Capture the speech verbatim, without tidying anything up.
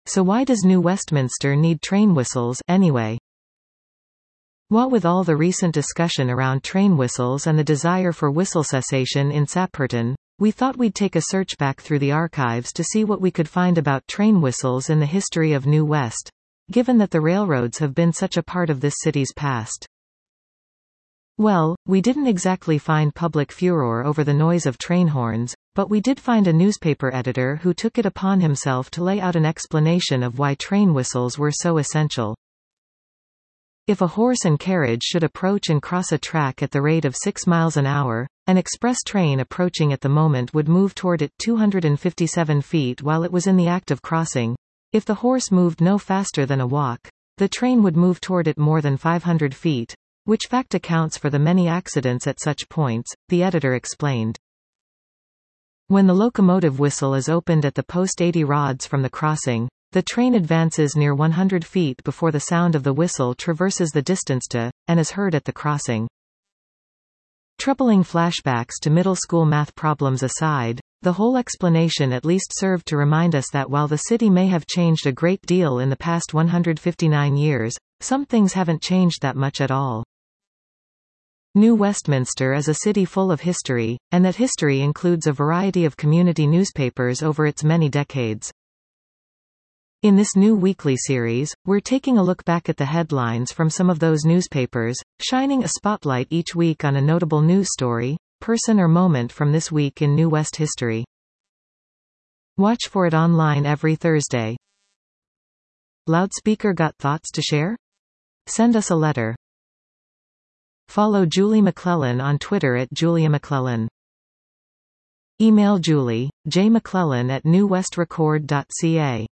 So why does New Westminster need train whistles, anyway? What with all the recent discussion around train whistles and the desire for whistle cessation in Sapperton, we thought we'd take a search back through the archives to see what we could find about train whistles in the history of New West, given that the railroads have been such a part of this city's past. Well, we didn't exactly find public furor over the noise of train horns, but we did find a newspaper editor who took it upon himself to lay out an explanation of why train whistles were so essential. If a horse and carriage should approach and cross a track at the rate of six miles an hour, an express train approaching at the moment would move toward it two hundred fifty-seven feet while it was in the act of crossing. If the horse moved no faster than a walk, the train would move toward it more than five hundred feet, which fact accounts for the many accidents at such points, the editor explained. When the locomotive whistle is opened at the post eighty rods from the crossing, the train advances near one hundred feet before the sound of the whistle traverses the distance to, and is heard at the crossing. Troubling flashbacks to middle school math problems aside, the whole explanation at least served to remind us that while the city may have changed a great deal in the past one hundred fifty-nine years, some things haven't changed that much at all. New Westminster is a city full of history, and that history includes a variety of community newspapers over its many decades. In this new weekly series, we're taking a look back at the headlines from some of those newspapers, shining a spotlight each week on a notable news story, person or moment from this week in New West history. Watch for it online every Thursday. Loudspeaker got thoughts to share? Send us a letter. Follow Julie McClellan on Twitter at Julia McClellan. Email Julie, jmcclellan at newwestrecord dot c a.